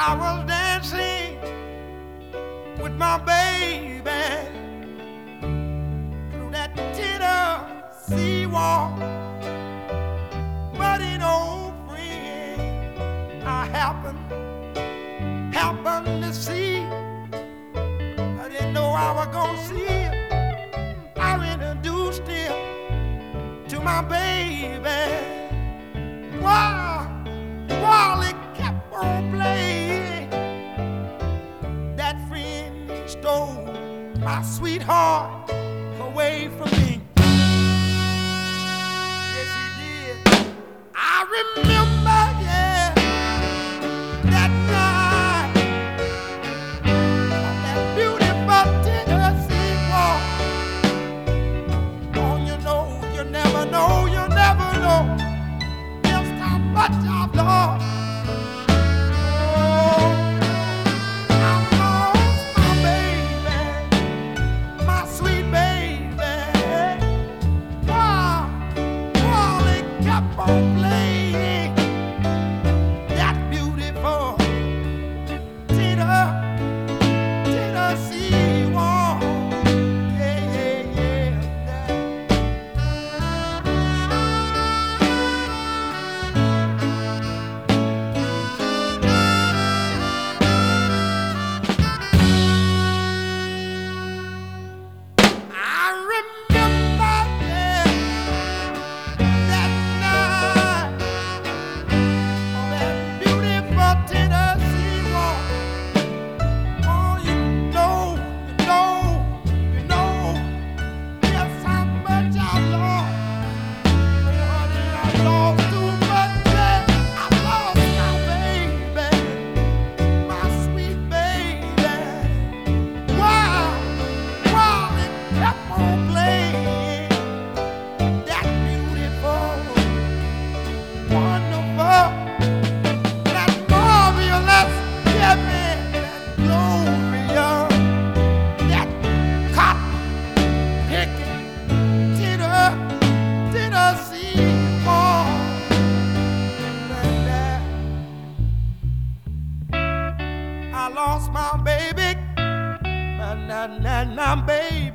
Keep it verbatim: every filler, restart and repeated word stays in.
I was dancing with my baby through that Tennessee wall, but an old friend I happened, happened to see. I didn't know I was gonna see him. I introduced him to my baby. Wow, while it kept on playing, that friend stole my sweetheart away from me. Yes, he did. I remember, yeah, that night on that beautiful Tennessee walk. Oh, you know, you never know, you never know just how much I've lost. Playing that beautiful Tennessee walk. Yeah, yeah, yeah, I remember, yeah, that night on that beautiful Tennessee walk. Oh, you know, you know, you know just how much I lost. Honey, I lost too much, yeah. I lost my baby, my sweet baby. Wow, wow, it kept on playing that beautiful, wonderful, that marvelous, yeah, man, that glorious, that cotton-picking Tenner- Tennessee walk. I lost my baby, my, my, my, my baby.